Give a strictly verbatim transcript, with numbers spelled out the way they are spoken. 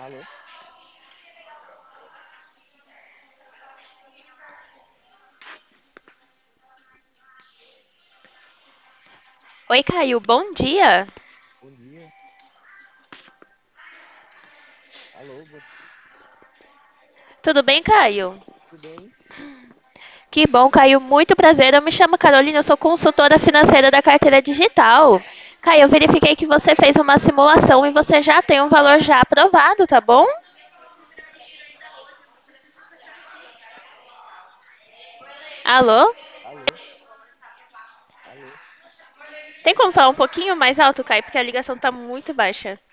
Alô? Oi, Caio, bom dia. Bom dia. Alô, bom... Tudo bem, Caio? tudo bem? Que bom, Caio. Muito prazer. Eu me chamo Carolina, eu sou consultora financeira da carteira digital. Caio, eu verifiquei que você fez uma simulação e você já tem um valor já aprovado, tá bom? Alô? Alô? Alô? Tem como falar um pouquinho mais alto, Caio? Porque a ligação tá muito baixa.